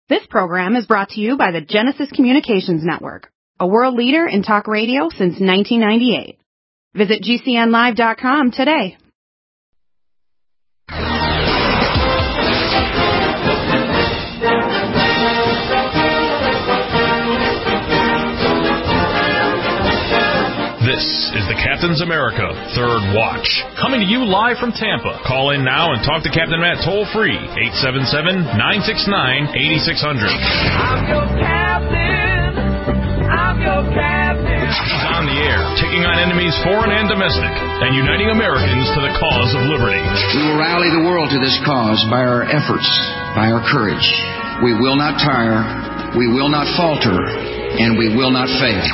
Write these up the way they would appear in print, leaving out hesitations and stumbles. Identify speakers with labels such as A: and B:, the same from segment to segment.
A: This program is brought to you by the Genesis Communications Network, a world leader in talk radio since 1998. Visit GCNlive.com today.
B: This is the Captain's America Third Watch, coming to you live from Tampa. Call in now and talk to Captain Matt toll-free, 877-969-8600.
C: I'm your captain. I'm your captain.
B: He's on the air, taking on enemies foreign and domestic, and uniting Americans to the cause of liberty.
D: We will rally the world to this cause by our efforts, by our courage. We will not tire, we will not falter, and we will not fail.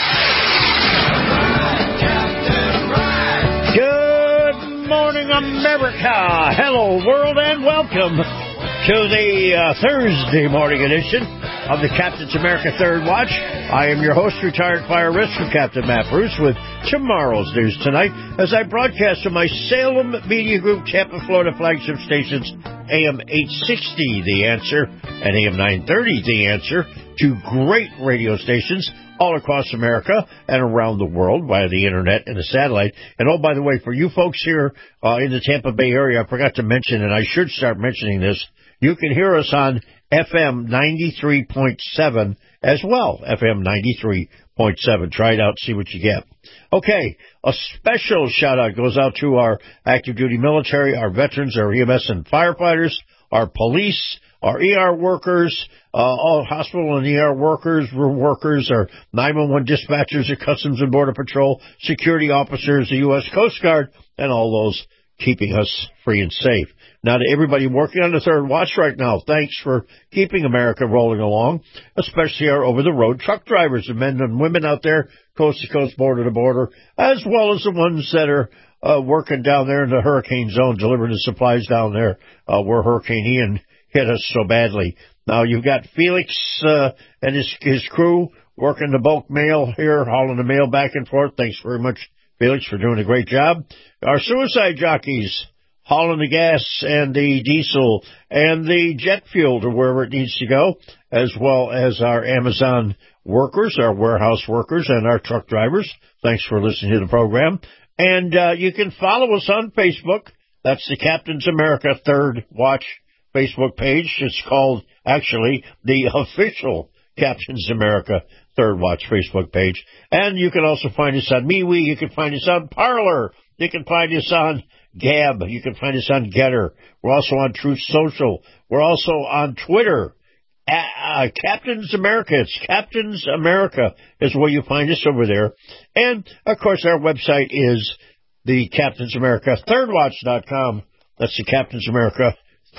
E: Good morning, America. Hello, world, and welcome to the Thursday morning edition of the Captain's America Third Watch. I am your host, retired fire rescue Captain Matt Bruce, with tomorrow's news tonight as I broadcast from my Salem Media Group Tampa, Florida flagship stations, AM 860, The Answer, and AM 930, The Answer, two great radio stations all across America and around the world via the internet and the satellite. And oh, by the way, for you folks here in the Tampa Bay area, I forgot to mention, and I should start mentioning this, you can hear us on FM 93.7 as well, FM 93.7. Try it out, see what you get. Okay, a special shout-out goes out to our active duty military, our veterans, our EMS and firefighters, our police, our ER workers, all hospital and ER workers, our 911 dispatchers, the Customs and Border Patrol, security officers, the U.S. Coast Guard, and all those keeping us free and safe. Now, to everybody working on the Third Watch right now, thanks for keeping America rolling along, especially our over-the-road truck drivers, the men and women out there, coast to coast, border to border, as well as the ones that are working down there in the hurricane zone, delivering the supplies down there where Hurricane Ian hit us so badly. Now, you've got Felix and his crew working the bulk mail here, hauling the mail back and forth. Thanks very much, Felix, for doing a great job. Our suicide jockeys hauling the gas and the diesel and the jet fuel to wherever it needs to go, as well as our Amazon workers, our warehouse workers, and our truck drivers. Thanks for listening to the program. And you can follow us on Facebook. That's the Captain's America Third Watch Facebook page. It's called, actually, the official Captain's America Third Watch Facebook page. And you can also find us on MeWe. You can find us on Parler. You can find us on Gab. You can find us on Getter. We're also on Truth Social. We're also on Twitter. Captain's America. It's Captain's America is where you find us over there. And, of course, our website is the Captain's America ThirdWatch.com. That's the Captain's America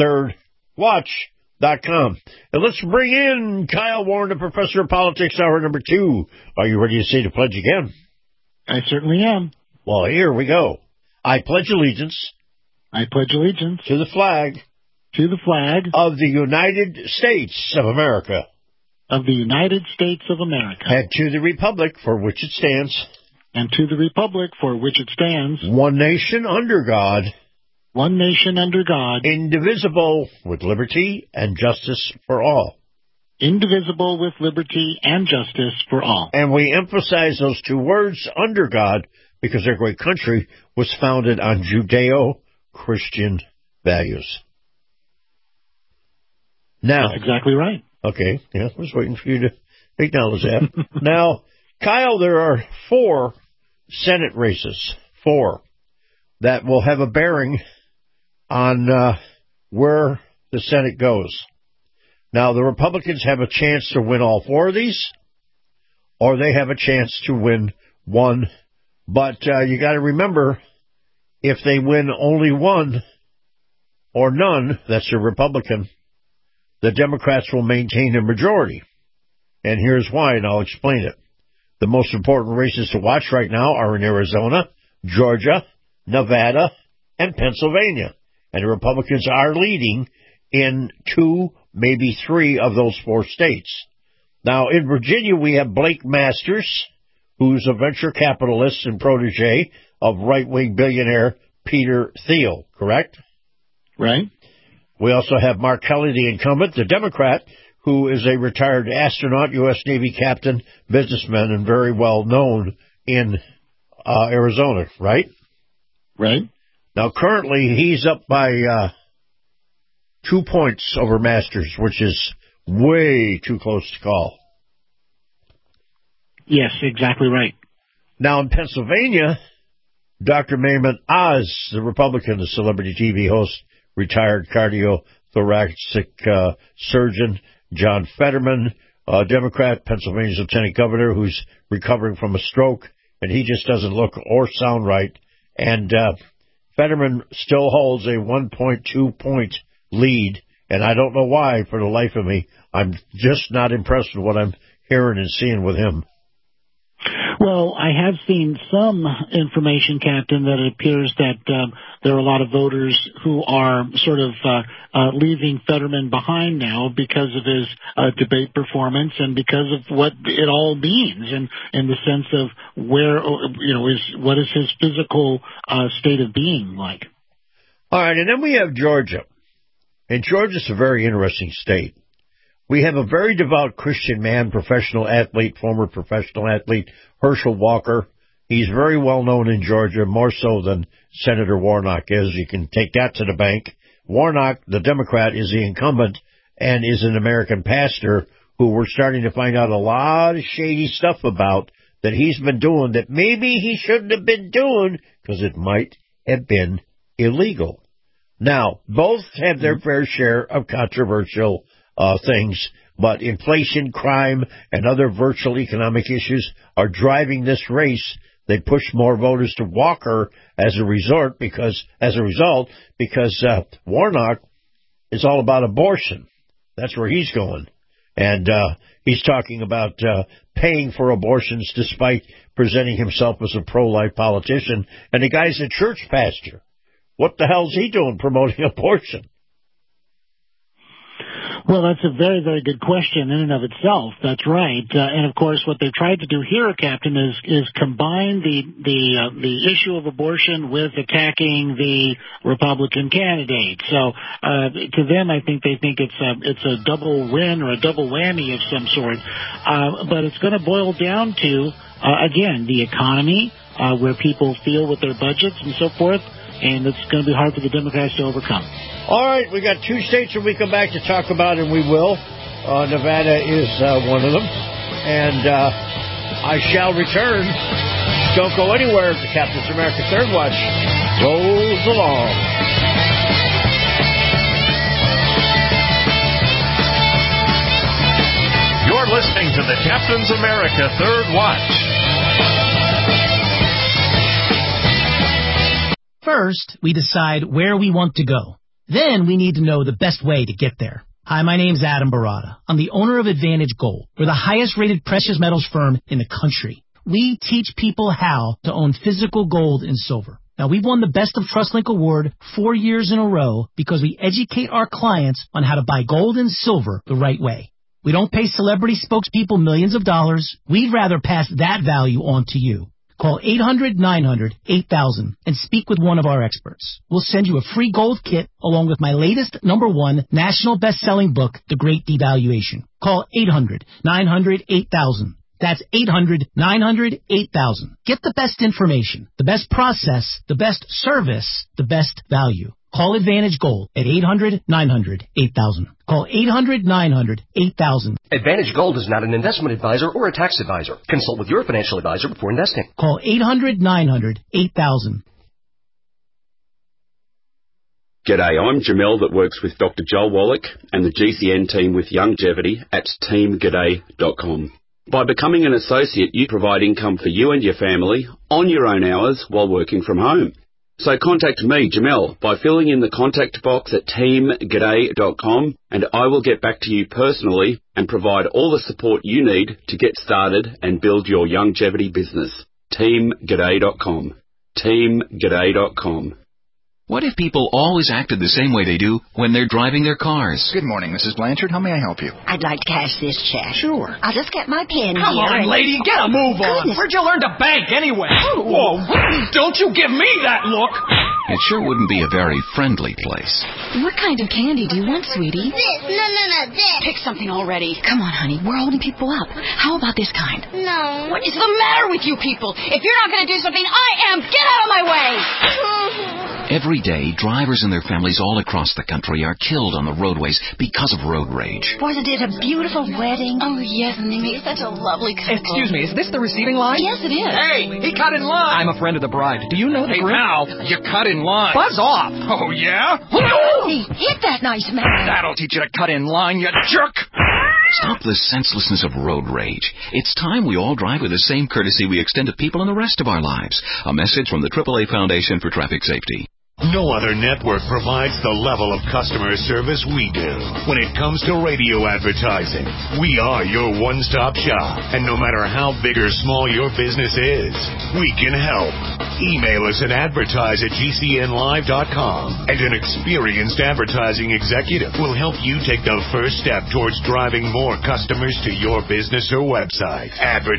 E: ThirdWatch.com. And let's bring in Kyle Warren, the Professor of Politics, hour number 2. Are you ready to say the pledge again?
F: I certainly am.
E: Well, here we go. I pledge allegiance.
F: I pledge allegiance.
E: To the flag.
F: To the flag.
E: Of the United States of America.
F: Of the United States of America.
E: And to the republic for which it stands.
F: And to the republic for which it stands.
E: One nation under God.
F: One nation under God.
E: Indivisible, with liberty and justice for all.
F: Indivisible, with liberty and justice for all.
E: And we emphasize those two words, under God, because our great country was founded on Judeo-Christian values. Now,
F: that's exactly right.
E: Okay, yeah, I was waiting for you to acknowledge that. Now, Kyle, there are 4 Senate races, 4, that will have a bearing on where the Senate goes. Now, the Republicans have a chance to win all 4 of these, or they have a chance to win 1. But you got to remember, if they win only 1 or none, that's a Republican, the Democrats will maintain their majority. And here's why, and I'll explain it. The most important races to watch right now are in Arizona, Georgia, Nevada, and Pennsylvania. And the Republicans are leading in 2, maybe 3 of those 4 states. Now, in Virginia, we have Blake Masters, who's a venture capitalist and protege of right-wing billionaire Peter Thiel, correct?
F: Right.
E: We also have Mark Kelly, the incumbent, the Democrat, who is a retired astronaut, U.S. Navy captain, businessman, and very well known in Arizona, right?
F: Right.
E: Now, currently, he's up by 2 points over Masters, which is way too close to call.
F: Yes, exactly right.
E: Now, in Pennsylvania, Dr. Mehmet Oz, the Republican, the celebrity TV host, retired cardiothoracic surgeon, John Fetterman, Democrat, Pennsylvania's lieutenant governor, who's recovering from a stroke, and he just doesn't look or sound right. And Fetterman still holds a 1.2 point lead, and I don't know why, for the life of me. I'm just not impressed with what I'm hearing and seeing with him.
F: Well, I have seen some information, Captain, that it appears that there are a lot of voters who are sort of leaving Fetterman behind now because of his debate performance and because of what it all means, and in the sense of where, what is his physical state of being like.
E: All right, and then we have Georgia. And Georgia's a very interesting state. We have a very devout Christian man, professional athlete, former professional athlete, Herschel Walker. He's very well known in Georgia, more so than Senator Warnock is. You can take that to the bank. Warnock, the Democrat, is the incumbent and is an American pastor who we're starting to find out a lot of shady stuff about that he's been doing that maybe he shouldn't have been doing because it might have been illegal. Now, both have their fair share of controversial things, but inflation, crime, and other virtual economic issues are driving this race. They push more voters to Walker as a result because Warnock is all about abortion. That's where he's going. And he's talking about paying for abortions despite presenting himself as a pro-life politician. And the guy's a church pastor. What the hell's he doing promoting abortion?
F: Well, that's a very, very good question in and of itself. That's right. And of course, what they've tried to do here, Captain, is combine the issue of abortion with attacking the Republican candidate. So, to them, I think they think it's a double win or a double whammy of some sort. But it's going to boil down to, again, the economy, where people feel with their budgets and so forth. And it's going to be hard for the Democrats to overcome.
E: All right, we got 2 states that we come back to talk about, and we will. Nevada is one of them. And I shall return. Don't go anywhere. The Captain's America Third Watch rolls along.
B: You're listening to the Captain's America Third Watch.
G: First, we decide where we want to go. Then we need to know the best way to get there. Hi, my name's Adam Barada. I'm the owner of Advantage Gold. We're the highest-rated precious metals firm in the country. We teach people how to own physical gold and silver. Now, we've won the Best of TrustLink Award 4 years in a row because we educate our clients on how to buy gold and silver the right way. We don't pay celebrity spokespeople millions of dollars. We'd rather pass that value on to you. Call 800-900-8000 and speak with one of our experts. We'll send you a free gold kit along with my latest #1 national best-selling book, The Great Devaluation. Call 800-900-8000. That's 800-900-8000. Get the best information, the best process, the best service, the best value. Call Advantage Gold at 800-900-8000. Call 800-900-8000.
H: Advantage Gold is not an investment advisor or a tax advisor. Consult with your financial advisor before investing.
G: Call 800-900-8000.
I: G'day, I'm Jamel that works with Dr. Joel Wallach and the GCN team with Longevity at teamg'day.com. By becoming an associate, you provide income for you and your family on your own hours while working from home. So contact me, Jamel, by filling in the contact box at teamg'day.com, and I will get back to you personally and provide all the support you need to get started and build your longevity business. teamg'day.com. teamg'day.com.
J: What if people always acted the same way they do when they're driving their cars?
K: Good morning, Mrs. Blanchard. How may I help you?
L: I'd like to cash this check.
K: Sure.
L: I'll just get my pen
M: Come
L: here.
M: on, lady, get a move on. Where'd you learn to bank anyway? Whoa, don't you give me that look.
J: It sure wouldn't be a very friendly place.
L: What kind of candy do you want, sweetie?
M: This. No, this.
L: Pick something already. Come on, honey. We're holding people up. How about this kind?
M: No.
L: What is the matter with you people? If you're not going to do something, I am. Get out of my way!
J: Every day, drivers and their families all across the country are killed on the roadways because of road rage.
L: Wasn't it a beautiful wedding? Oh, yes, and they made such a lovely couple.
N: Excuse me, is this the receiving line?
L: Yes, it is.
N: Hey, he cut in line. I'm a friend of the bride. Do you know the group?
O: Hey, pal, you cut in line.
N: Buzz off.
O: Oh, yeah?
L: Hey, hit that nice man.
O: That'll teach you to cut in line, you jerk.
J: Stop the senselessness of road rage. It's time we all drive with the same courtesy we extend to people in the rest of our lives. A message from the AAA Foundation for Traffic Safety.
P: No other network provides the level of customer service we do. When it comes to radio advertising, we are your one-stop shop. And no matter how big or small your business is, we can help. Email us at advertise@gcnlive.com, and an experienced advertising executive will help you take the first step towards driving more customers to your business or website.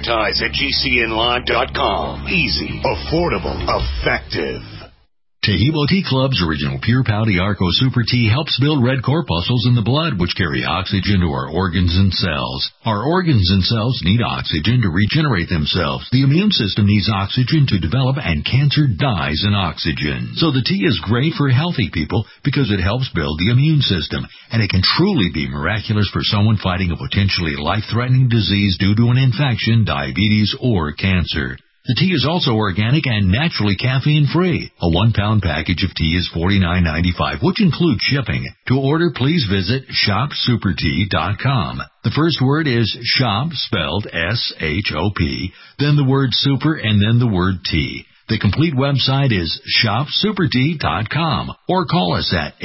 P: Advertise@gcnlive.com. Easy, affordable, effective.
Q: Tehebo Tea Club's original Pure Pau Arco Super Tea helps build red corpuscles in the blood, which carry oxygen to our organs and cells. Our organs and cells need oxygen to regenerate themselves. The immune system needs oxygen to develop, and cancer dies in oxygen. So the tea is great for healthy people because it helps build the immune system, and it can truly be miraculous for someone fighting a potentially life-threatening disease due to an infection, diabetes, or cancer. The tea is also organic and naturally caffeine-free. A 1-pound package of tea is $49.95, which includes shipping. To order, please visit shopsupertea.com. The first word is shop, spelled S-H-O-P, then the word super, and then the word tea. The complete website is shopsupertea.com, or call us at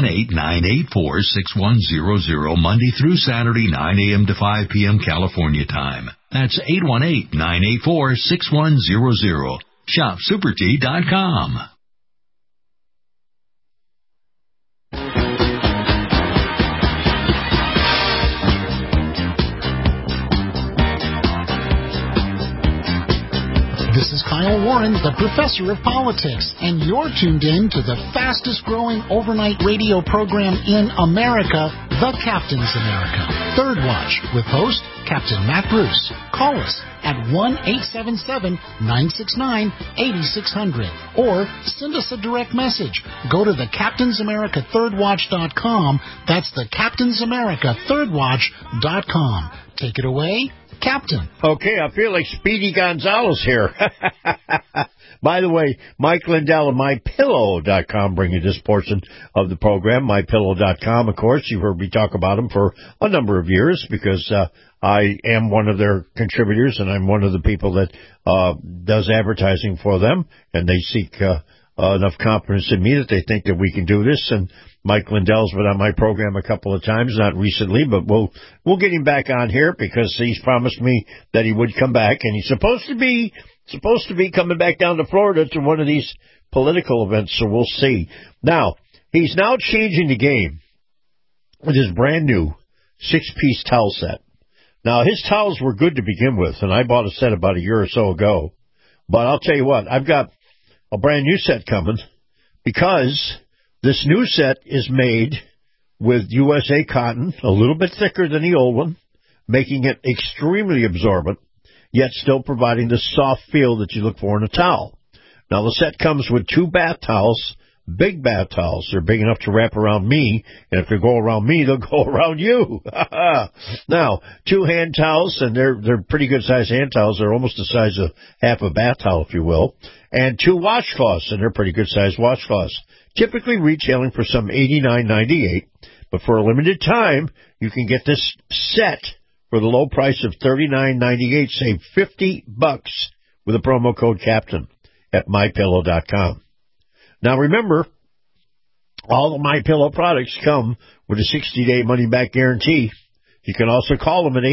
Q: 818-984-6100 Monday through Saturday, 9 a.m. to 5 p.m. California time. That's 818-984-6100. shopsupertea.com.
F: This is Kyle Warren, the professor of politics, and you're tuned in to the fastest-growing overnight radio program in America, The Captain's America. Third Watch, with host Captain Matt Bruce. Call us at 1-877-969-8600, or send us a direct message. Go to thecaptainsamericathirdwatch.com. That's thecaptainsamericathirdwatch.com. Take it away, Captain.
E: Okay, I feel like Speedy Gonzalez here. By the way, Mike Lindell of MyPillow.com bring you this portion of the program. MyPillow.com, of course, you've heard me talk about them for a number of years because I am one of their contributors, and I'm one of the people that does advertising for them, and they seek enough confidence in me that they think that we can do this. And Mike Lindell's been on my program a couple of times, not recently, but we'll get him back on here because he's promised me that he would come back, and he's supposed to be coming back down to Florida to one of these political events, so we'll see. Now, he's now changing the game with his brand new 6-piece towel set. Now, his towels were good to begin with, and I bought a set about a year or so ago. But I'll tell you what, I've got a brand new set coming because this new set is made with USA cotton, a little bit thicker than the old one, making it extremely absorbent, yet still providing the soft feel that you look for in a towel. Now, the set comes with 2 bath towels, big bath towels. They're big enough to wrap around me, and if they go around me, they'll go around you. Now, 2 hand towels, and they're pretty good-sized hand towels. They're almost the size of half a bath towel, if you will. And 2 washcloths, and they're pretty good-sized washcloths. Typically retailing for some $89.98, but for a limited time, you can get this set for the low price of $39.98. Save $50 with a promo code CAPTAIN at MyPillow.com. Now remember, all the MyPillow products come with a 60-day money-back guarantee. You can also call them at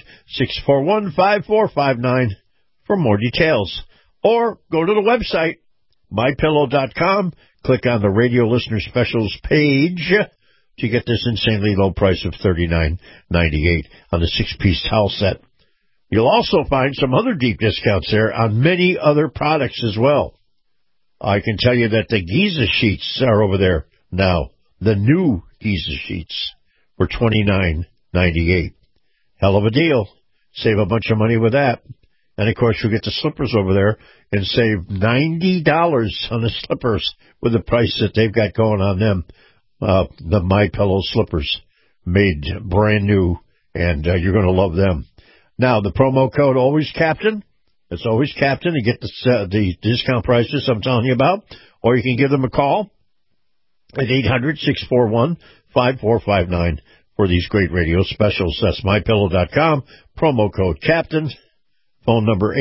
E: 800-641-5459 for more details. Or go to the website, MyPillow.com, click on the Radio Listener Specials page to get this insanely low price of $39.98 on the 6-piece towel set. You'll also find some other deep discounts there on many other products as well. I can tell you that the Giza sheets are over there now. The new Giza sheets for $29.98. Hell of a deal. Save a bunch of money with that. And, of course, you'll get the slippers over there and save $90 on the slippers with the price that they've got going on them. The MyPillow slippers made brand new, and you're going to love them. Now, the promo code Always Captain. It's Always Captain to get the discount prices I'm telling you about. Or you can give them a call at 800-641-5459 for these great radio specials. That's MyPillow.com. Promo code Captain. Phone number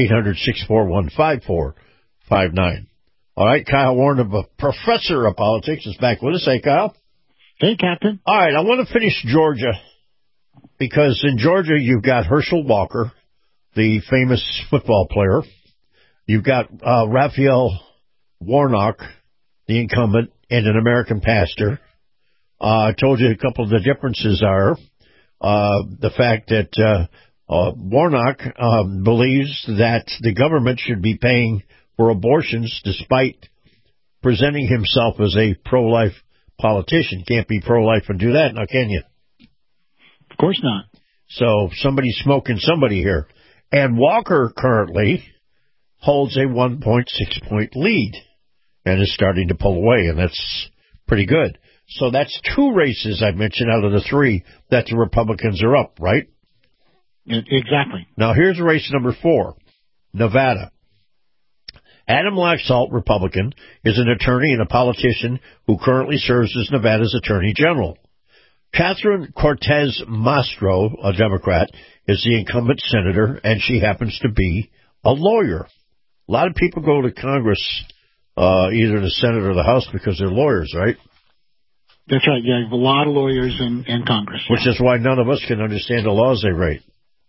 E: 800-641-5459. All right, Kyle Warren, a professor of politics, is back with us. Hey, Kyle.
F: Hey, Captain.
E: All right, I want to finish Georgia because in Georgia you've got Herschel Walker, the famous football player. You've got Raphael Warnock, the incumbent, and an American pastor. I told you a couple of the differences are the fact that Warnock believes that the government should be paying for abortions despite presenting himself as a pro-life politician. Can't be pro-life and do that, now can you?
F: Of course not.
E: So somebody's smoking somebody here. And Walker currently holds a 1.6-point lead and is starting to pull away, and that's pretty good. So that's two races I mentioned out of the three that the Republicans are up, right?
F: Exactly.
E: Now here's race number 4, Nevada. Adam Laxalt, Republican, is an attorney and a politician who currently serves as Nevada's Attorney General. Catherine Cortez Masto, a Democrat, is the incumbent senator, and she happens to be a lawyer. A lot of people go to Congress, either the Senate or the House, because they're lawyers, right?
F: That's right. Yeah, a lot of lawyers in Congress.
E: Which is why none of us can understand the laws they write.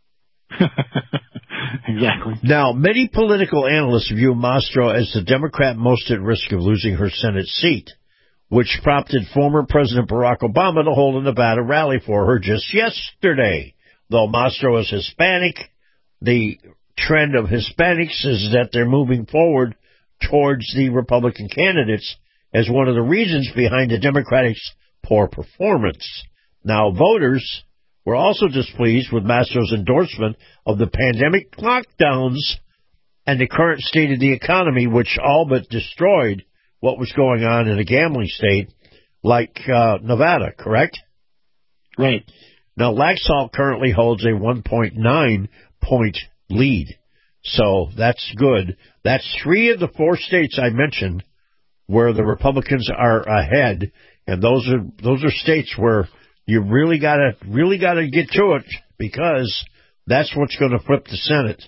F: Exactly.
E: Now, many political analysts view Mastro as the Democrat most at risk of losing her Senate seat, which prompted former President Barack Obama to hold a Nevada rally for her just yesterday. Though Mastro is Hispanic, the trend of Hispanics is that they're moving forward towards the Republican candidates as one of the reasons behind the Democrats' poor performance. Now, voters were also displeased with Mastro's endorsement of the pandemic lockdowns and the current state of the economy, which all but destroyed what was going on in a gambling state like Nevada, correct?
F: Right.
E: Now, Laxalt currently holds a 1.9-point lead, so that's good. That's 3 of the 4 states I mentioned where the Republicans are ahead, and those are states where you really gotta get to it because that's what's going to flip the Senate.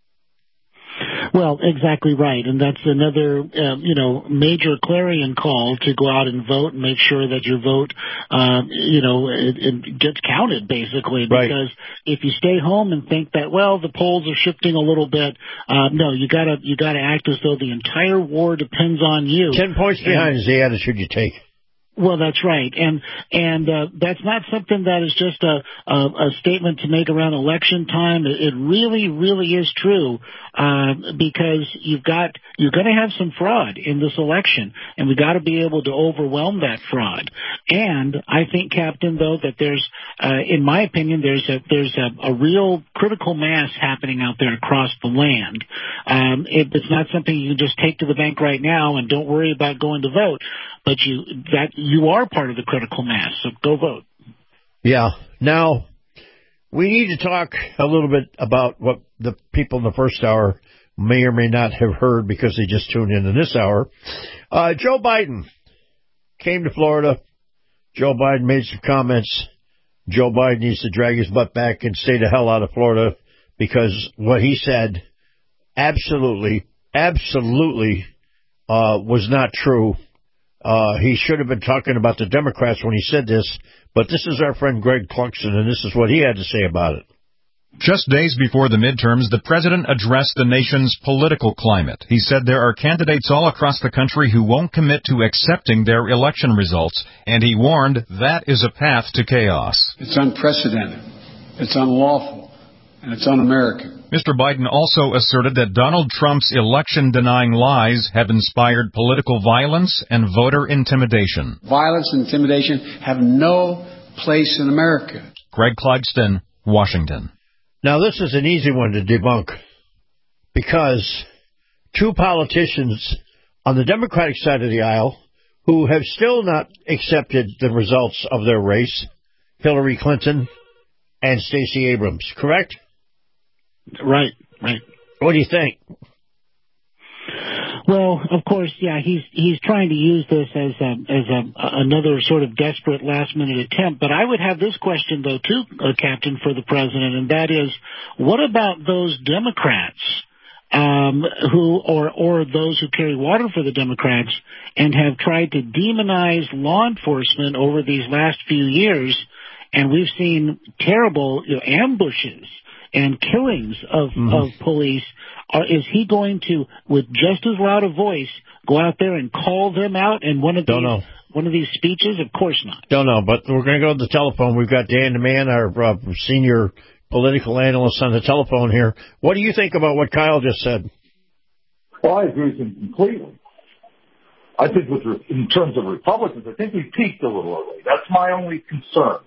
F: Well, exactly right, and that's another, major clarion call to go out and vote and make sure that your vote, it gets counted, basically.
E: Right.
F: Because if you stay home and think that, well, the polls are shifting a little bit, no, you gotta act as though the entire war depends on you.
E: 10 points behind is the attitude you take.
F: Well, that's right, and that's not something that is just a statement to make around election time. It really, really is true, because you're going to have some fraud in this election, and we got to be able to overwhelm that fraud. And I think, Captain, though, that there's, in my opinion, there's a real critical mass happening out there across the land. It's not something you can just take to the bank right now and don't worry about going to vote. But you are part of the critical mass, so go vote.
E: Yeah. Now, we need to talk a little bit about what the people in the first hour may or may not have heard because they just tuned in this hour. Joe Biden came to Florida. Joe Biden made some comments. Joe Biden needs to drag his butt back and stay the hell out of Florida because what he said absolutely was not true. He should have been talking about the Democrats when he said this, but this is our friend Greg Cluxton, and this is what he had to say about it.
M: Just days before the midterms, the president addressed the nation's political climate. He said there are candidates all across the country who won't commit to accepting their election results, and he warned that is a path to chaos.
R: It's unprecedented. It's unlawful. and it's un-American.
M: Mr. Biden also asserted that Donald Trump's election-denying lies have inspired political violence and voter intimidation.
R: Violence and intimidation have no place in America.
M: Greg Clugston, Washington.
E: Now, this is an easy one to debunk because two politicians on the Democratic side of the aisle who have still not accepted the results of their race, Hillary Clinton and Stacey Abrams, correct?
F: Right.
E: What do you think?
F: Well, of course, yeah, he's trying to use this as another sort of desperate last-minute attempt. But I would have this question, though, too, Captain, for the president, and that is, what about those Democrats or those who carry water for the Democrats and have tried to demonize law enforcement over these last few years, and we've seen terrible ambushes and killings of police? Is he going to, with just as loud a voice, go out there and call them out in one of these speeches? Of course not.
E: Don't know, but we're going to go to the telephone. We've got Dan DeMann, our senior political analyst, on the telephone here. What do you think about what Kyle just said?
S: Well, I agree with him completely. I think in terms of Republicans, I think we peaked a little early. That's my only concern.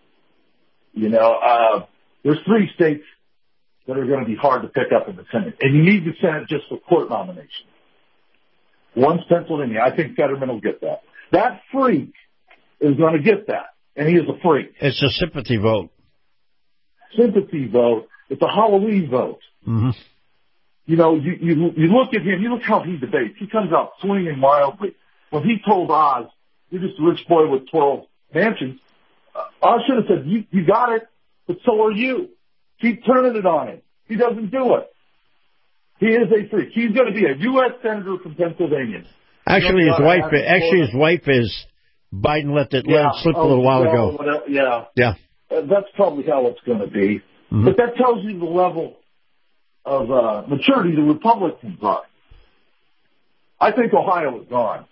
S: There's 3 states that are going to be hard to pick up in the Senate. And you need the Senate just for court nominations. One's Pennsylvania. I think Fetterman will get that. That freak is going to get that. And he is a freak.
E: It's a sympathy vote.
S: Sympathy vote. It's a Halloween vote.
E: Mm-hmm.
S: You look at him, you look how he debates. He comes out swinging wildly. When he told Oz, you're just a rich boy with 12 mansions, Oz should have said, you got it, but so are you. Keep turning it on him. He doesn't do it. He is a freak. He's going to be a U.S. Senator from Pennsylvania.
E: Actually, his wife is Biden let it slip a little while ago.
S: Yeah. That's probably how it's going to be. Mm-hmm. But that tells you the level of maturity the Republicans are. I think Ohio is gone.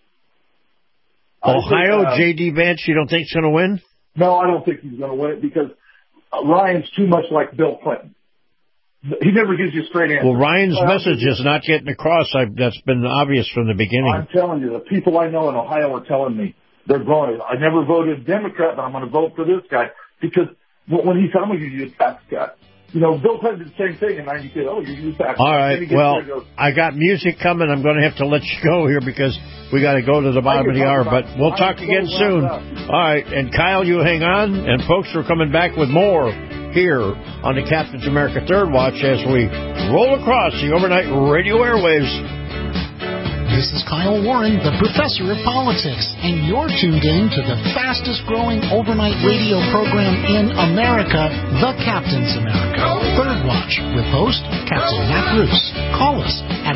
E: J.D. Vance, you don't think he's going to win?
S: No, I don't think he's going to win it because Ryan's too much like Bill Clinton. He never gives you a straight answer.
E: Well, Ryan's message is not getting across. That's been obvious from the beginning.
S: I'm telling you, the people I know in Ohio are telling me they're going. I never voted Democrat, but I'm going to vote for this guy because when he said, I'm going to give you a tax cut. Bill Clinton did the same thing in 92. Oh, you use tax cut.
E: All right, well, I got music coming. I'm going to have to let you go here because we got to go to the bottom of the hour, but we'll talk again soon. All right, and Kyle, you hang on, and folks, we're coming back with more here on the Captain's America Third Watch as we roll across the overnight radio airwaves.
G: This is Kyle Warren, the professor of politics, and you're tuned in to the fastest-growing overnight radio program in America, The Captain's America Third Watch, with host Captain Matt Bruce. Call us at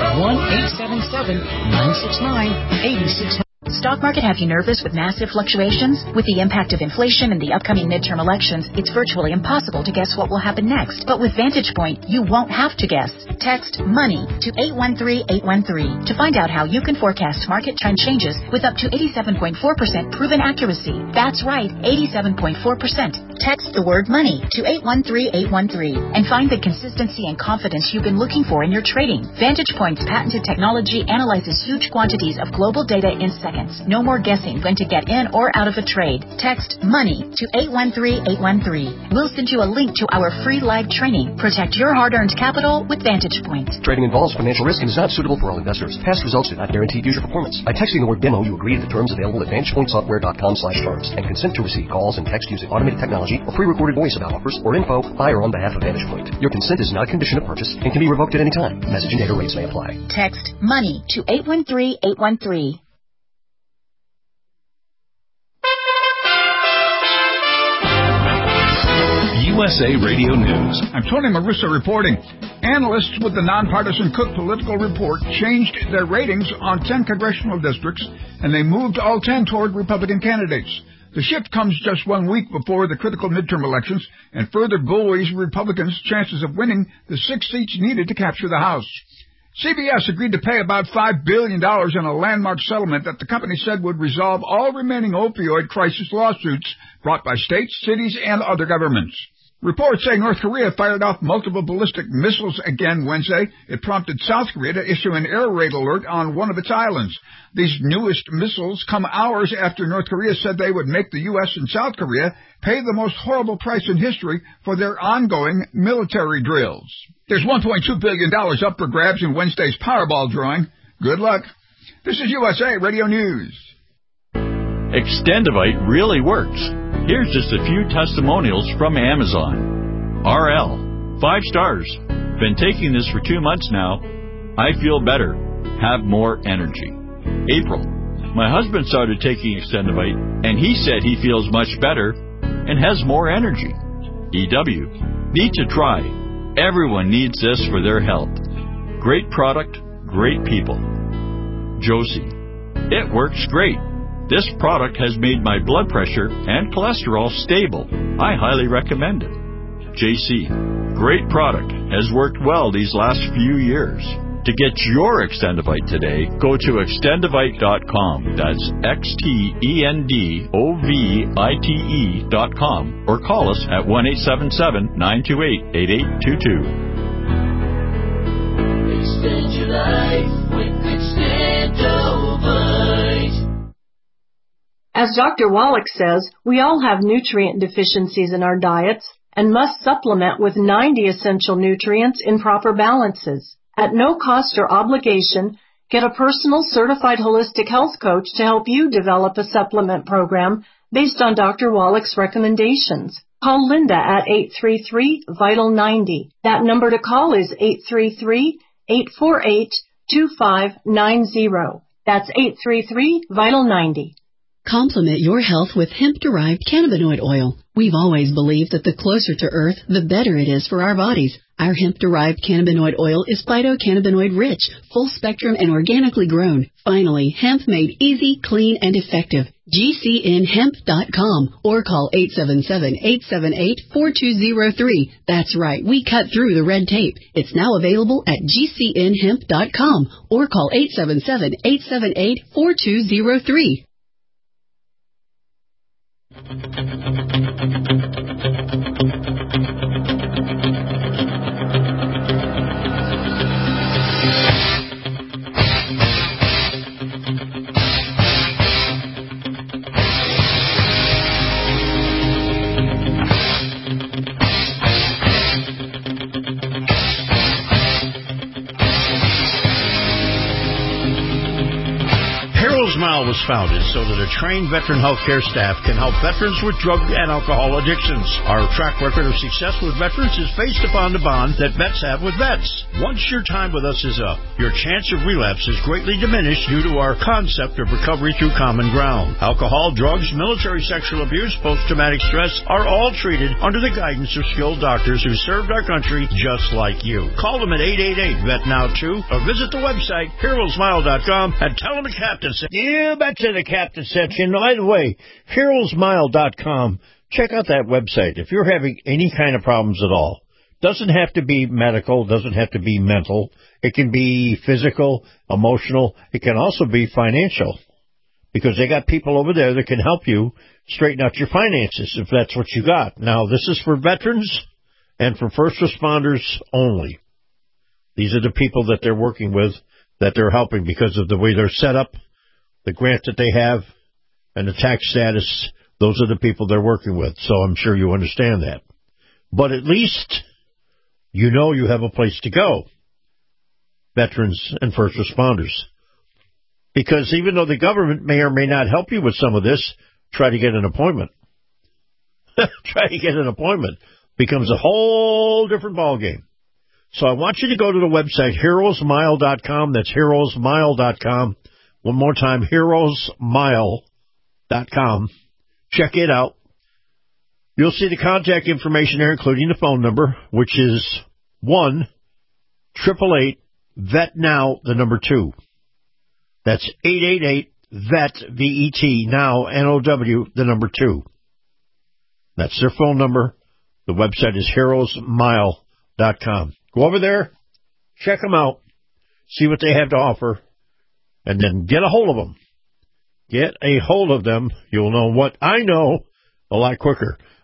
G: 1-877-969-8600.
T: Stock market have you nervous with massive fluctuations? With the impact of inflation and the upcoming midterm elections, it's virtually impossible to guess what will happen next. But with Vantage Point, you won't have to guess. Text MONEY to 813-813 to find out how you can forecast market trend changes with up to 87.4% proven accuracy. That's right, 87.4%. Text the word MONEY to 813-813 and find the consistency and confidence you've been looking for in your trading. Vantage Point's patented technology analyzes huge quantities of global data in seconds. No more guessing when to get in or out of a trade. Text MONEY to 813-813. We'll send you a link to our free live training. Protect your hard-earned capital with Vantage Point.
H: Trading involves financial risk and is not suitable for all investors. Past results do not guarantee future performance. By texting the word demo, you agree to the terms available at VantagePointSoftware.com/terms and consent to receive calls and text using automated technology or pre-recorded voice about offers or info by or on behalf of Vantage Point. Your consent is not a condition of purchase and can be revoked at any time. Message and data rates may apply.
T: Text MONEY to 813-813.
U: USA Radio News. I'm Tony Marussa reporting. Analysts with the nonpartisan Cook Political Report changed their ratings on 10 congressional districts, and they moved all 10 toward Republican candidates. The shift comes just 1 week before the critical midterm elections and further buoys Republicans' chances of winning the 6 seats needed to capture the House. CBS agreed to pay about $5 billion in a landmark settlement that the company said would resolve all remaining opioid crisis lawsuits brought by states, cities, and other governments. Reports say North Korea fired off multiple ballistic missiles again Wednesday. It prompted South Korea to issue an air raid alert on one of its islands. These newest missiles come hours after North Korea said they would make the U.S. and South Korea pay the most horrible price in history for their ongoing military drills. There's $1.2 billion up for grabs in Wednesday's Powerball drawing. Good luck. This is USA Radio News.
A: Extendivite really works. Here's just a few testimonials from Amazon. RL, 5 stars. Been taking this for 2 months now. I feel better. Have more energy. April, my husband started taking Extendivite, and he said he feels much better and has more energy. EW, need to try. Everyone needs this for their health. Great product, great people. Josie, it works great. This product has made my blood pressure and cholesterol stable. I highly recommend it. JC, great product. Has worked well these last few years. To get your Extendivite today, go to extendivite.com. That's XTENDOVITE.com or call us at 1-877-928-8822.
C: Extend your life with Extendovite.
V: As Dr. Wallach says, we all have nutrient deficiencies in our diets and must supplement with 90 essential nutrients in proper balances. At no cost or obligation, get a personal certified holistic health coach to help you develop a supplement program based on Dr. Wallach's recommendations. Call Linda at 833-VITAL-90. That number to call is 833-848-2590. That's 833-VITAL-90.
W: Complement your health with hemp-derived cannabinoid oil. We've always believed that the closer to Earth, the better it is for our bodies. Our hemp-derived cannabinoid oil is phytocannabinoid-rich, full-spectrum, and organically grown. Finally, hemp made easy, clean, and effective. GCNhemp.com or call 877-878-4203. That's right, we cut through the red tape. It's now available at GCNhemp.com or call 877-878-4203.
E: Smile was founded so that a trained veteran healthcare staff can help veterans with drug and alcohol addictions. Our track record of success with veterans is based upon the bond that vets have with vets. Once your time with us is up, your chance of relapse is greatly diminished due to our concept of recovery through common ground. Alcohol, drugs, military sexual abuse, post-traumatic stress are all treated under the guidance of skilled doctors who served our country just like you. Call them at 888-VET-NOW-2 or visit the website HeroesMile.com and tell them the captain said, you betcha the captain said. You know, by the way, HeroesMile.com. Check out that website. If you're having any kind of problems at all, doesn't have to be medical, doesn't have to be mental. It can be physical, emotional. It can also be financial because they got people over there that can help you straighten out your finances if that's what you got. Now, this is for veterans and for first responders only. These are the people that they're working with, that they're helping because of the way they're set up. The grant that they have and the tax status, those are the people they're working with. So I'm sure you understand that. But at least you know you have a place to go, veterans and first responders. Because even though the government may or may not help you with some of this, try to get an appointment. Try to get an appointment. Becomes a whole different ballgame. So I want you to go to the website, HeroesMile.com. That's HeroesMile.com. One more time, HeroesMile.com. Check it out. You'll see the contact information there, including the phone number, which is 1-888-VET-NOW, the number 2. That's 888-VET, now, N-O-W, the number 2. That's their phone number. The website is HeroesMile.com. Go over there, check them out, see what they have to offer, and then get a hold of them. Get a hold of them. You'll know what I know a lot quicker.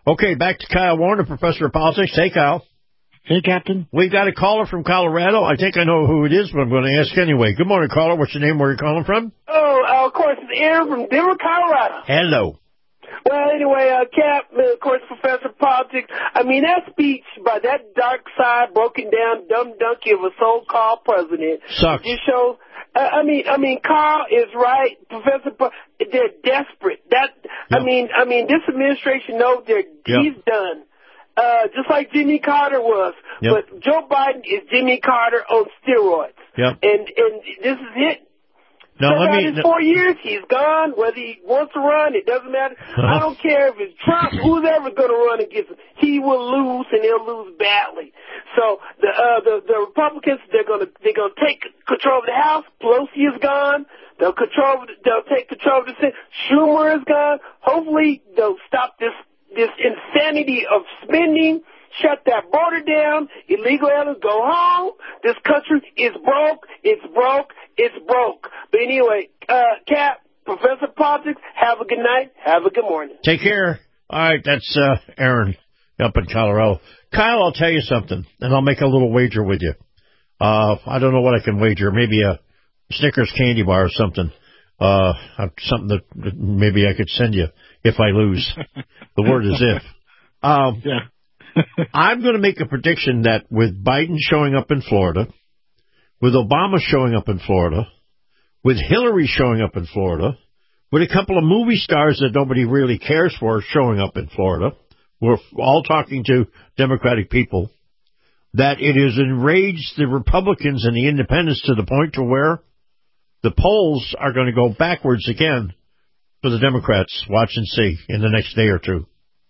E: Okay, back to Kyle Warner, professor of politics. Hey, Kyle.
F: Hey, Captain.
E: We've got a caller from Colorado. I think I know who it is, but I'm going to ask anyway. Good morning, caller. What's your name? Where are you calling from?
B: Oh, of course, it's Aaron from Denver, Colorado.
E: Hello.
B: Well, anyway, Cap, of course, professor of politics. I mean, that speech by that dark side, broken down, dumb donkey of a so-called president.
E: Sucks.
B: It shows. I mean, Carl is right, Professor. They're desperate.
E: Yep.
B: I mean, this administration knows he's done. Just like Jimmy Carter was.
E: Yep.
B: But Joe Biden is Jimmy Carter on steroids.
E: Yep.
B: And this is it.
E: No,
B: So about his 4 years, he's gone. Whether he wants to run, it doesn't matter. I don't care if it's Trump, who's ever going to run against him. He will lose, and he'll lose badly. So the Republicans, they're going to take control of the House. Pelosi is gone. They'll take control of the Senate. Schumer is gone. Hopefully, they'll stop this insanity of spending. Shut that border down. Illegal aliens go home. This country is broke. It's broke. It's broke. But anyway, Cap, Professor of Politics, have a good night. Have a good morning.
E: Take care. All right, that's Aaron up in Colorado. Kyle, I'll tell you something, and I'll make a little wager with you. I don't know what I can wager. Maybe a Snickers candy bar or something. Something that maybe I could send you if I lose. The word is if.
F: Yeah.
E: I'm going to make a prediction that with Biden showing up in Florida, with Obama showing up in Florida, with Hillary showing up in Florida, with a couple of movie stars that nobody really cares for showing up in Florida, we're all talking to Democratic people, that it has enraged the Republicans and the independents to the point to where the polls are going to go backwards again for the Democrats. Watch and see in the next day or two.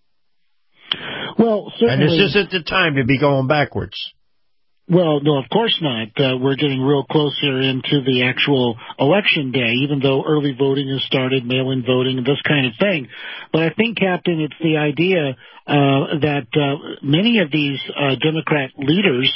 F: Well, certainly.
E: And this isn't the time to be going backwards.
F: Well, no, of course not. We're getting real close here into the actual election day, even though early voting has started, mail-in voting, and this kind of thing. But I think, Captain, it's the idea that many of these Democrat leaders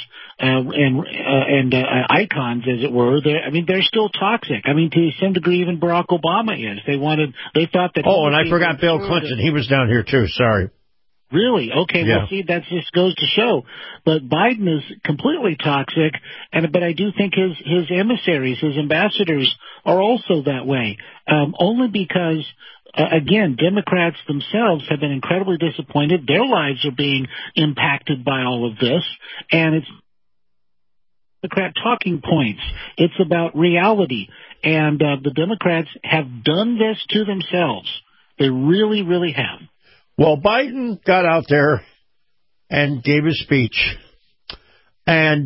F: and icons, as it were, they're still toxic. I mean, to some degree, even Barack Obama is. They thought that.
E: Oh, and I forgot Bill Clinton. He was down here too. Sorry.
F: Really? Okay.
E: Yeah.
F: Well, see, that just goes to show. But Biden is completely toxic, but I do think his emissaries, his ambassadors, are also that way. Only because, again, Democrats themselves have been incredibly disappointed. Their lives are being impacted by all of this, and it's Democrat talking points. It's about reality, and the Democrats have done this to themselves. They really, really have.
E: Well, Biden got out there and gave his speech, and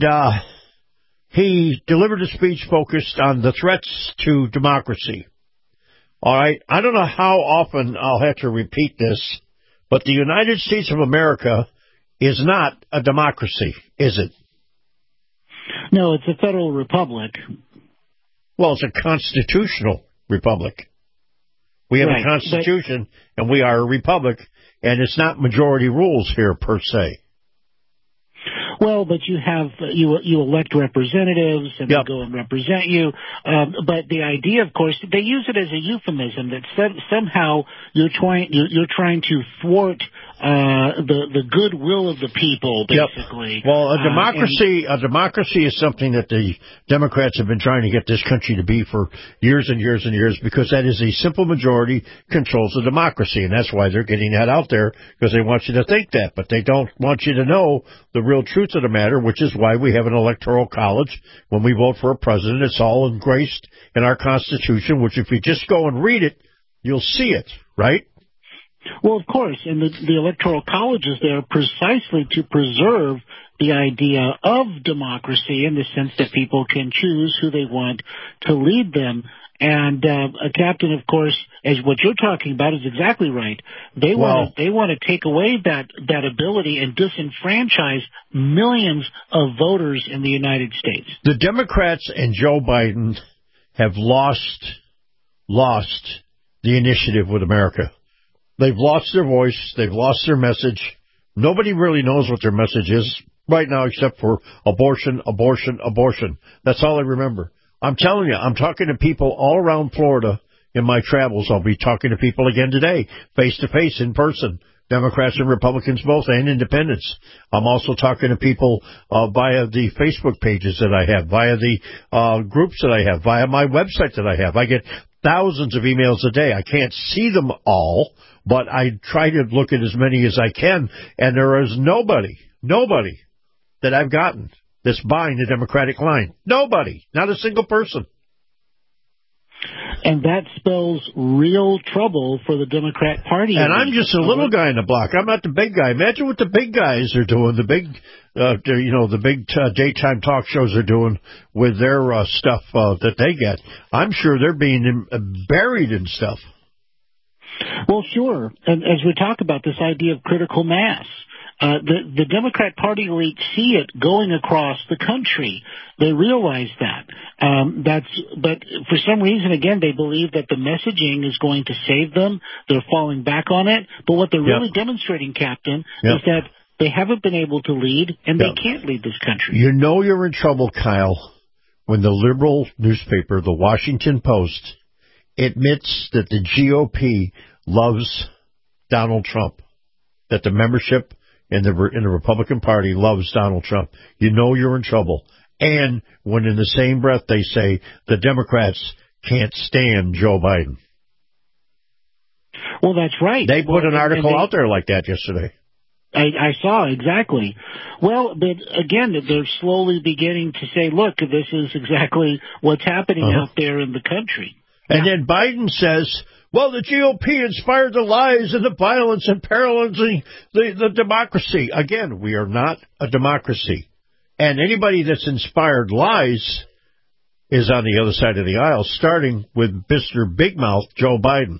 E: he delivered a speech focused on the threats to democracy. All right, I don't know how often I'll have to repeat this, but the United States of America is not a democracy, is it?
F: No, it's a federal republic.
E: Well, it's a constitutional republic. We have a constitution, and we are a republic, and it's not majority rules here, per se.
F: Well, but you have you elect representatives, and they go and represent you. But the idea, of course, they use it as a euphemism that somehow you're trying to thwart the goodwill of the people, basically.
E: Well, a democracy is something that the Democrats have been trying to get this country to be for years and years and years, because that is a simple majority controls the democracy, and that's why they're getting that out there, because they want you to think that, but they don't want you to know the real truth of the matter, which is why we have an electoral college. When we vote for a president, it's all engraced in our Constitution, which if you just go and read it, you'll see it, right?
F: Well, of course, and the Electoral College is there precisely to preserve the idea of democracy in the sense that people can choose who they want to lead them. And a captain, of course, as what you're talking about is exactly right. They want to take away that ability and disenfranchise millions of voters in the United States.
E: The Democrats and Joe Biden have lost the initiative with America. They've lost their voice. They've lost their message. Nobody really knows what their message is right now except for abortion, abortion, abortion. That's all I remember. I'm telling you, I'm talking to people all around Florida in my travels. I'll be talking to people again today, face-to-face, in person, Democrats and Republicans both, and independents. I'm also talking to people via the Facebook pages that I have, via the groups that I have, via my website that I have. I get thousands of emails a day. I can't see them all, but I try to look at as many as I can, and there is nobody that I've gotten that's buying the Democratic line. Nobody. Not a single person.
F: And that spells real trouble for the Democrat Party.
E: And I'm just a little guy in the block. I'm not the big guy. Imagine what the big guys are doing, the big daytime talk shows are doing with their stuff that they get. I'm sure they're being buried in stuff.
F: Well, sure. And as we talk about this idea of critical mass, the Democrat Party elite see it going across the country. They realize that. But for some reason, again, they believe that the messaging is going to save them. They're falling back on it. But what they're really demonstrating, Captain, is that they haven't been able to lead, and they can't lead this country.
E: You know you're in trouble, Kyle, when the liberal newspaper, the Washington Post, admits that the GOP loves Donald Trump, that the membership in the Republican Party loves Donald Trump. You know you're in trouble. And when in the same breath they say the Democrats can't stand Joe Biden.
F: Well, that's right.
E: They put an article out there like that yesterday.
F: I saw, exactly. Well, but again, they're slowly beginning to say, look, this is exactly what's happening out there in the country.
E: And then Biden says, well, the GOP inspired the lies and the violence and paralyzing the democracy. Again, we are not a democracy. And anybody that's inspired lies is on the other side of the aisle, starting with Mr. Big Mouth, Joe Biden.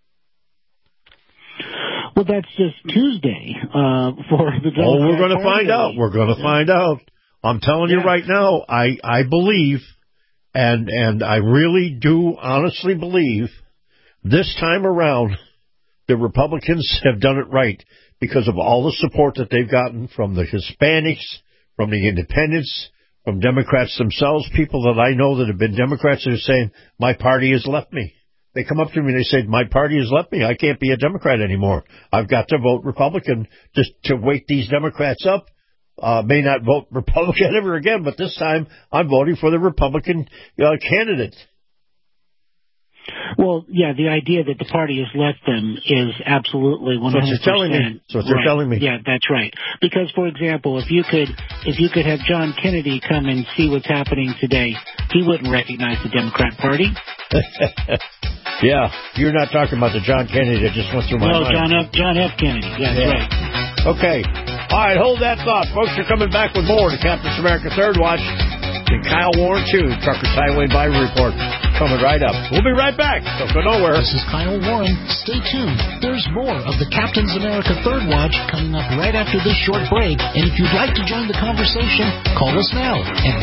F: Well, that's just Tuesday for the Democrat
E: Party. We're going to find out. We're going to find out. I'm telling you right now, I believe, and I really do honestly believe, this time around, the Republicans have done it right because of all the support that they've gotten from the Hispanics, from the independents, from Democrats themselves, people that I know that have been Democrats that are saying, my party has left me. They come up to me and they say, my party has left me. I can't be a Democrat anymore. I've got to vote Republican just to wake these Democrats up. May not vote Republican ever again, but this time I'm voting for the Republican candidate.
F: Well, yeah, the idea that the party has left them is absolutely 100%.
E: So they're telling me.
F: Yeah, that's right. Because, for example, if you could have John Kennedy come and see what's happening today, he wouldn't recognize the Democrat Party.
E: Yeah, you're not talking about the John Kennedy that just went through my mind.
F: No, John F. Kennedy. That's right.
E: Okay. All right, hold that thought. Folks, are coming back with more to Captain's America Third Watch. And Kyle Warren, too, Truckers Highway Bible Report, coming right up. We'll be right back. Don't go nowhere.
D: This is Kyle Warren. Stay tuned. There's more of the Captain's America Third Watch coming up right after this short break. And if you'd like to join the conversation, call us now at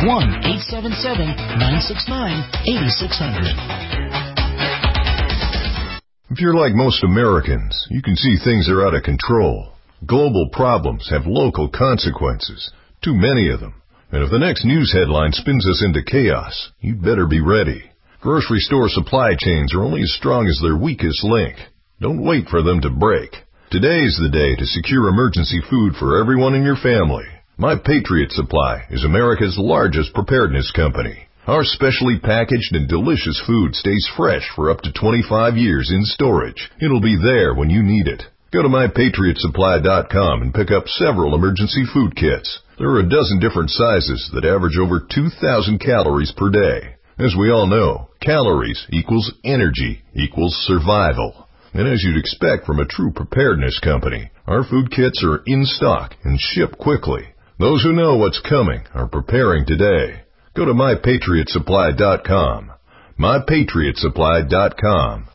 D: 1-877-969-8600.
I: If you're like most Americans, you can see things are out of control. Global problems have local consequences, too many of them. And if the next news headline spins us into chaos, you'd better be ready. Grocery store supply chains are only as strong as their weakest link. Don't wait for them to break. Today's the day to secure emergency food for everyone in your family. My Patriot Supply is America's largest preparedness company. Our specially packaged and delicious food stays fresh for up to 25 years in storage. It'll be there when you need it. Go to MyPatriotSupply.com and pick up several emergency food kits. There are a dozen different sizes that average over 2,000 calories per day. As we all know, calories equals energy equals survival. And as you'd expect from a true preparedness company, our food kits are in stock and ship quickly. Those who know what's coming are preparing today. Go to MyPatriotSupply.com. MyPatriotSupply.com.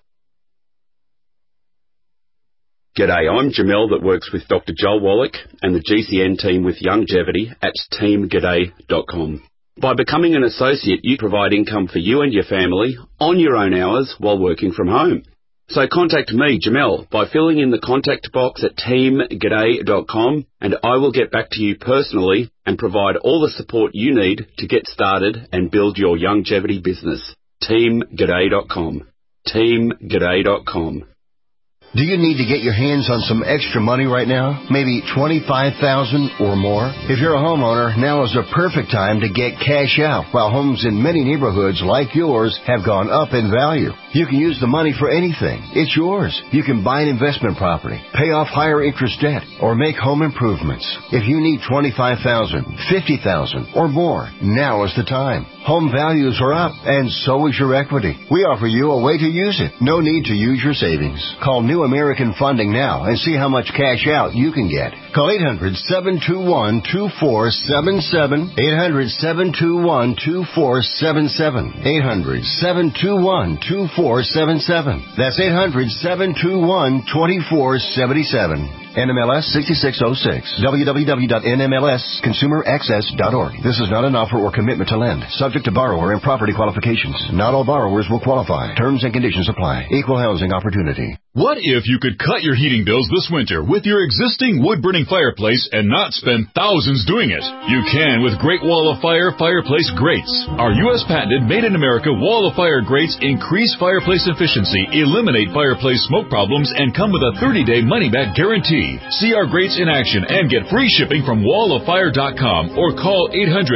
K: G'day, I'm Jamel that works with Dr. Joel Wallach and the GCN team with Longevity at teamg'day.com. By becoming an associate, you provide income for you and your family on your own hours while working from home. So contact me, Jamel, by filling in the contact box at teamg'day.com and I will get back to you personally and provide all the support you need to get started and build your longevity business. teamg'day.com. teamg'day.com.
L: Do you need to get your hands on some extra money right now? Maybe $25,000 or more? If you're a homeowner, now is the perfect time to get cash out while homes in many neighborhoods like yours have gone up in value. You can use the money for anything. It's yours. You can buy an investment property, pay off higher interest debt, or make home improvements. If you need $25,000, $50,000 or more, now is the time. Home values are up, and so is your equity. We offer you a way to use it. No need to use your savings. Call New American Funding now and see how much cash out you can get. Call 800-721-2477. 800-721-2477. 800-721-2477. That's 800-721-2477. NMLS 6606. www.nmlsconsumeraccess.org. This is not an offer or commitment to lend. Subject to borrower and property qualifications. Not all borrowers will qualify. Terms and conditions apply. Equal housing opportunity.
N: What if you could cut your heating bills this winter with your existing wood-burning fireplace and not spend thousands doing it? You can with Great Wall of Fire fireplace grates. Our U.S. patented made-in-America Wall of Fire grates increase fireplace efficiency, eliminate fireplace smoke problems, and come with a 30-day money-back guarantee. See our grates in action and get free shipping from walloffire.com or call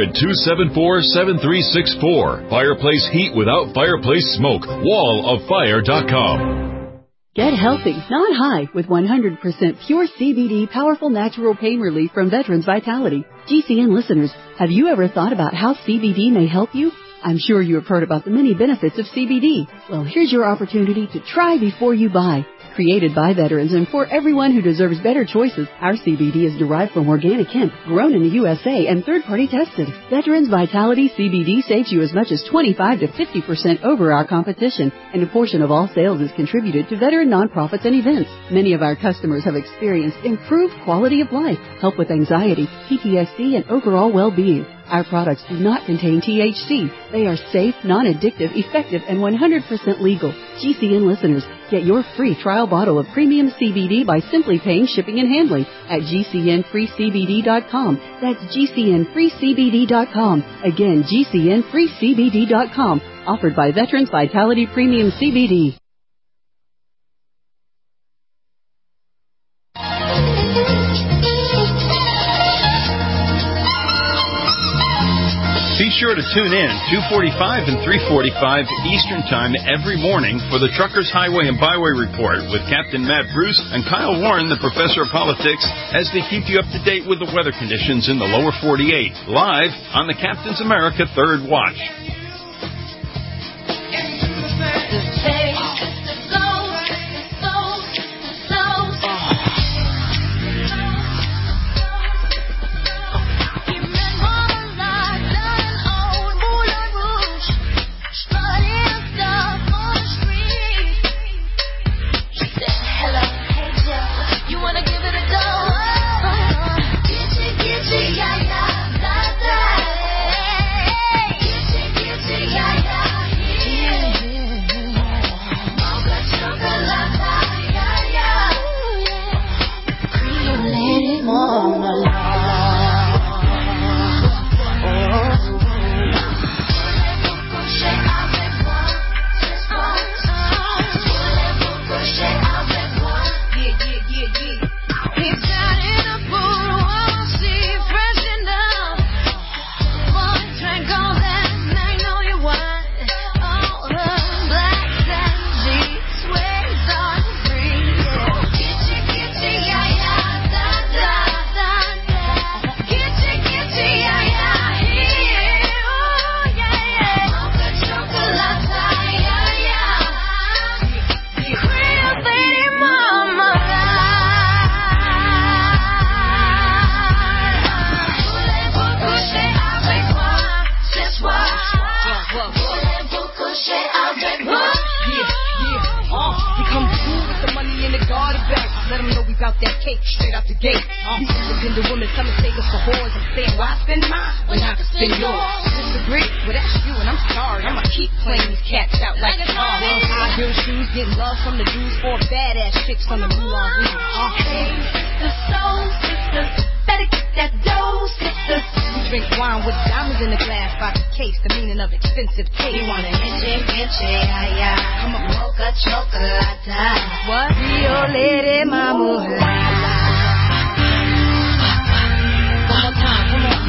N: 800-274-7364. Fireplace heat without fireplace smoke. walloffire.com.
O: Get healthy, not high, with 100% pure CBD powerful natural pain relief from Veterans Vitality. GCN listeners, have you ever thought about how CBD may help you? I'm sure you have heard about the many benefits of CBD. Well, here's your opportunity to try before you buy. Created by veterans and for everyone who deserves better choices, our CBD is derived from organic hemp, grown in the USA and third-party tested. Veterans Vitality CBD saves you as much as 25 to 50% over our competition, and a portion of all sales is contributed to veteran nonprofits and events. Many of our customers have experienced improved quality of life, help with anxiety, PTSD, and overall well-being. Our products do not contain THC. They are safe, non-addictive, effective, and 100% legal. GCN listeners, get your free trial bottle of premium CBD by simply paying shipping and handling at GCNFreeCBD.com. That's GCNFreeCBD.com. Again, GCNFreeCBD.com. Offered by Veterans Vitality Premium CBD.
X: Be sure to tune in 2:45 and 3:45 Eastern Time every morning for the Truckers Highway and Byway Report with Captain Matt Bruce and Kyle Warren, the Professor of Politics, as they keep you up to date with the weather conditions in the lower 48, live on the Captain's America Third Watch.
Y: Better get that dough, sisters. We drink
J: Wine with diamonds in the glass box case, the meaning of expensive taste.
C: You wanna come on, mocha chocolate.
J: What? Rio Lady Mama. One more time, come on.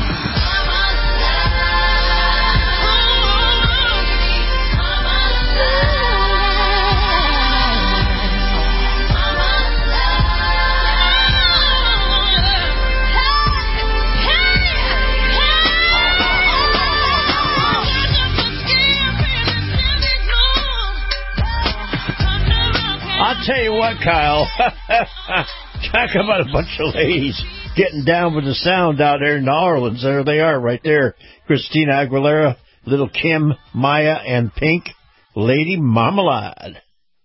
E: I'll tell you what, Kyle. Talk about a bunch of ladies getting down with the sound out there in New Orleans. There they are right there. Christina Aguilera, Little Kim, Maya, and Pink, Lady Marmalade.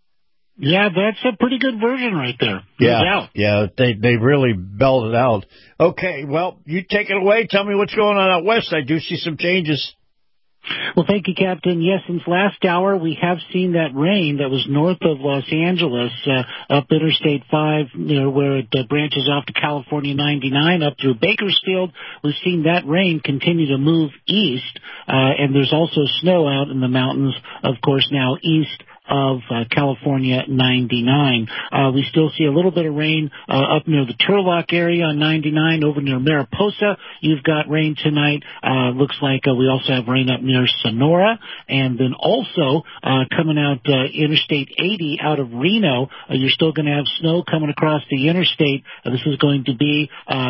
F: Yeah, that's a pretty good version right there.
E: Yeah, they really belled it out. Okay, well, you take it away. Tell me what's going on out west. I do see some changes.
F: Well, thank you, Captain. Yes, since last hour, we have seen that rain that was north of Los Angeles, up Interstate 5, where it branches off to California 99, up through Bakersfield. We've seen that rain continue to move east, and there's also snow out in the mountains, of course, now east of California 99. We still see a little bit of rain up near the Turlock area on 99, over near Mariposa. You've got rain tonight. Looks like we also have rain up near Sonora. And then also coming out Interstate 80 out of Reno, you're still going to have snow coming across the interstate. This is going to be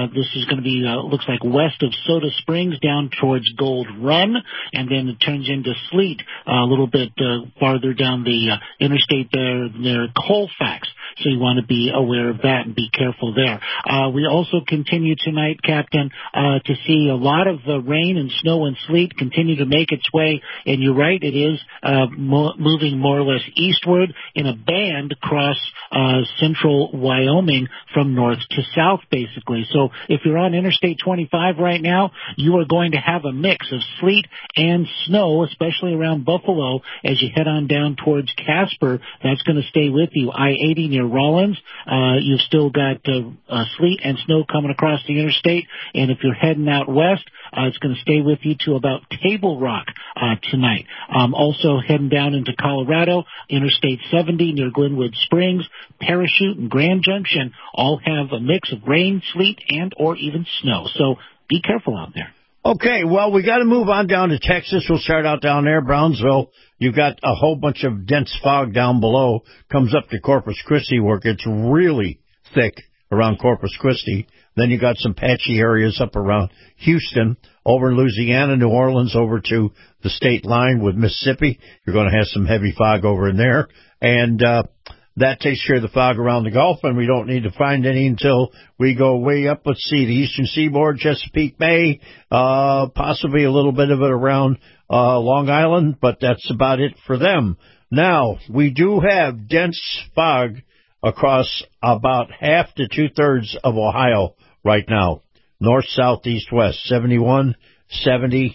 F: looks like west of Soda Springs down towards Gold Run, and then it turns into sleet a little bit farther down the interstate there near Colfax. So you want to be aware of that and be careful there. We also continue tonight, Captain, to see a lot of rain and snow and sleet continue to make its way. And you're right, it is moving more or less eastward in a band across central Wyoming from north to south, basically. So if you're on Interstate 25 right now, you are going to have a mix of sleet and snow, especially around Buffalo, as you head on down towards Casper. That's going to stay with you. I-80 near Rollins, you've still got sleet and snow coming across the interstate. And if you're heading out west, it's going to stay with you to about Table Rock tonight. Also heading down into Colorado, Interstate 70 near Glenwood Springs, Parachute and Grand Junction all have a mix of rain, sleet, and or even snow. So be careful out there.
E: Okay, well, we got to move on down to Texas. We'll start out down there, Brownsville. You've got a whole bunch of dense fog down below. Comes up to Corpus Christi, where it's really thick around Corpus Christi. Then you got some patchy areas up around Houston, over in Louisiana, New Orleans, over to the state line with Mississippi. You're going to have some heavy fog over in there. And that takes care of the fog around the Gulf, and we don't need to find any until we go way up, let's see, the eastern seaboard, Chesapeake Bay, possibly a little bit of it around Long Island, but that's about it for them. Now, we do have dense fog across about half to two-thirds of Ohio right now, north, south, east, west, 71, 70,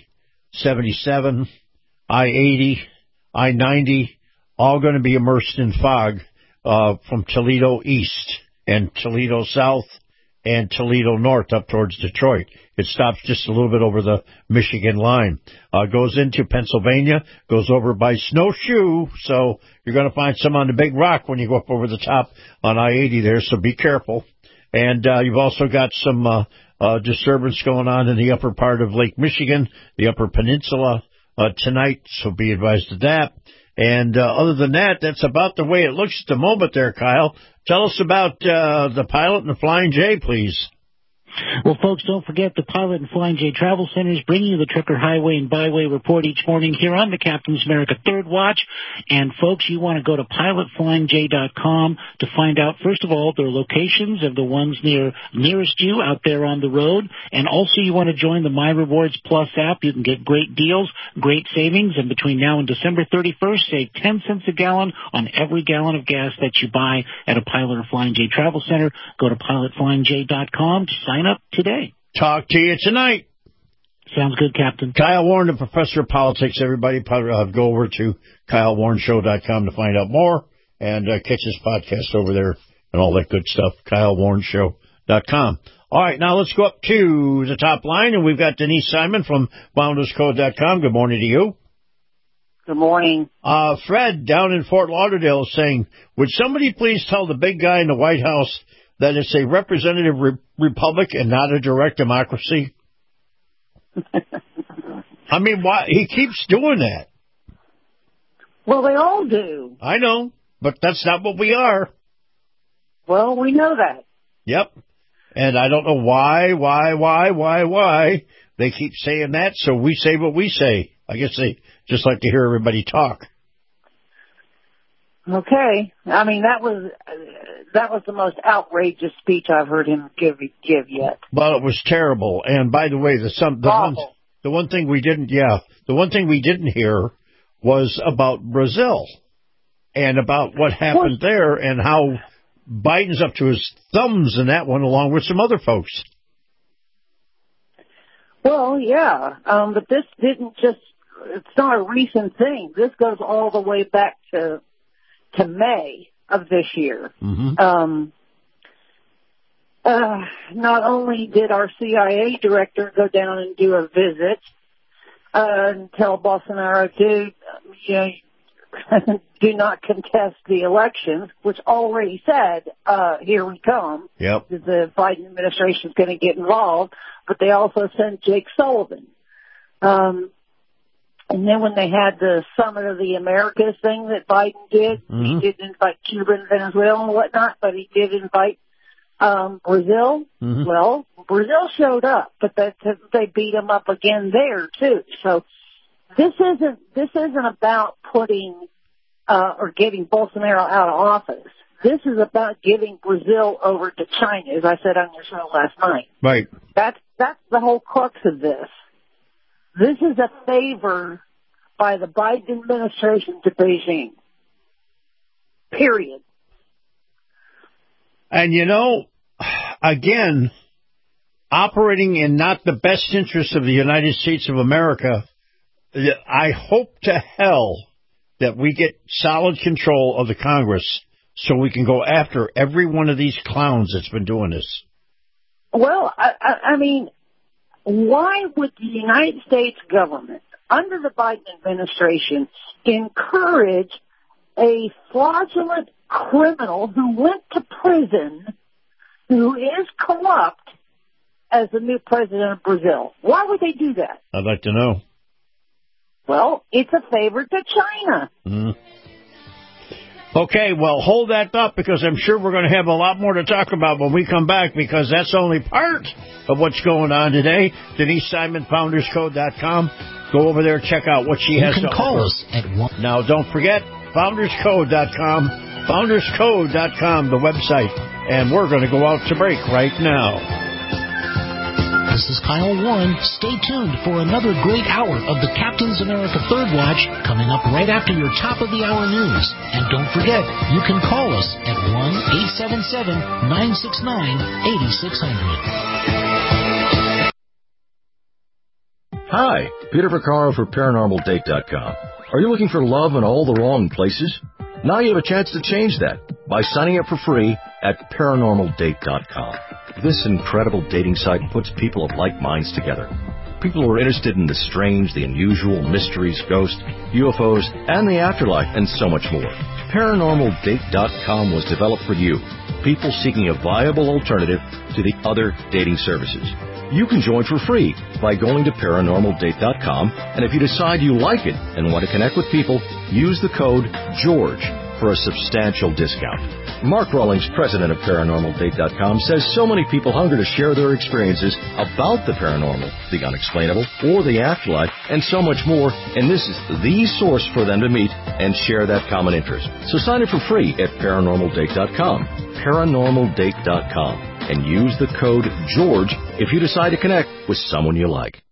E: 77, I-80, I-90, all going to be immersed in fog from Toledo east and Toledo south and Toledo north up towards Detroit. It stops just a little bit over the Michigan line. Goes into Pennsylvania, goes over by Snowshoe, so you're going to find some on the Big Rock when you go up over the top on I-80 there, so be careful. And you've also got some disturbance going on in the upper part of Lake Michigan, the Upper Peninsula tonight, so be advised of that. And other than that, that's about the way it looks at the moment there, Kyle. Tell us about the Pilot and the Flying J, please.
F: Well, folks, don't forget the Pilot and Flying J Travel Centers bringing you the Trucker Highway and Byway Report each morning here on the Captain's America Third Watch. And, folks, you want to go to pilotflyingj.com to find out, first of all, their locations of the ones nearest you out there on the road. And also you want to join the My Rewards Plus app. You can get great deals, great savings. And between now and December 31st, save 10 cents a gallon on every gallon of gas that you buy at a Pilot or Flying J Travel Center. Go to pilotflyingj.com to sign up today.
E: Talk to you tonight.
F: Sounds good, Captain.
E: Kyle Warren, the Professor of Politics. Everybody, go over to KyleWarrenShow.com to find out more and catch his podcast over there and all that good stuff. KyleWarrenShow.com. All right, now let's go up to the top line, and we've got Denise Simon from FoundersCode.com. Good morning to you.
M: Good morning.
E: Fred down in Fort Lauderdale is saying, would somebody please tell the big guy in the White House that it's a representative republic and not a direct democracy? I mean, why he keeps doing that?
M: Well, they all do.
E: I know, but that's not what we are.
M: Well, we know that.
E: Yep. And I don't know why they keep saying that, so we say what we say. I guess they just like to hear everybody talk.
M: Okay. I mean, that was the most outrageous speech I've heard him give yet.
E: Well, it was terrible. And by the way, the one thing we didn't hear was about Brazil and about what happened there and how Biden's up to his thumbs in that one, along with some other folks.
M: Well, yeah, but this didn't it's not a recent thing. This goes all the way back to May of this year.
E: Mm-hmm.
M: Not only did our CIA director go down and do a visit and tell Bolsonaro to, do not contest the elections, which already said, here we come.
E: Yep.
M: The Biden administration is going to get involved, but they also sent Jake Sullivan. And then when they had the Summit of the Americas thing that Biden did, he didn't invite Cuba and Venezuela and whatnot, but he did invite Brazil.
E: Mm-hmm.
M: Well, Brazil showed up, but they beat him up again there too. So this isn't about putting or getting Bolsonaro out of office. This is about giving Brazil over to China, as I said on your show last night.
E: Right.
M: That's the whole crux of this. This is a favor by the Biden administration to Beijing. Period.
E: And again, operating in not the best interest of the United States of America, I hope to hell that we get solid control of the Congress so we can go after every one of these clowns that's been doing this.
M: Well, I mean, why would the United States government, under the Biden administration, encourage a fraudulent criminal who went to prison, who is corrupt, as the new president of Brazil? Why would they do that?
E: I'd like to know.
M: Well, it's a favor to China.
E: Mm. Okay, well, hold that thought because I'm sure we're going to have a lot more to talk about when we come back because that's only part of what's going on today. Denise Simon, FoundersCode.com. Go over there, check out what she has to offer.
D: You can call us at 1.
E: Now, don't forget, FoundersCode.com, FoundersCode.com, the website. And we're going to go out to break right now.
D: This is Kyle Warren. Stay tuned for another great hour of the Captain's America Third Watch coming up right after your top of the hour news. And don't forget, you can call us at 1-877-969-8600.
P: Hi, Peter Vaccaro for ParanormalDate.com. Are you looking for love in all the wrong places? Now you have a chance to change that by signing up for free at ParanormalDate.com. This incredible dating site puts people of like minds together. People who are interested in the strange, the unusual, mysteries, ghosts, UFOs, and the afterlife, and so much more. ParanormalDate.com was developed for you, people seeking a viable alternative to the other dating services. You can join for free by going to ParanormalDate.com, and if you decide you like it and want to connect with people, use the code GEORGE for a substantial discount. Mark Rawlings, president of ParanormalDate.com, says so many people hunger to share their experiences about the paranormal, the unexplainable, or the afterlife, and so much more, and this is the source for them to meet and share that common interest. So sign up for free at ParanormalDate.com, ParanormalDate.com, and use the code GEORGE if you decide to connect with someone you like.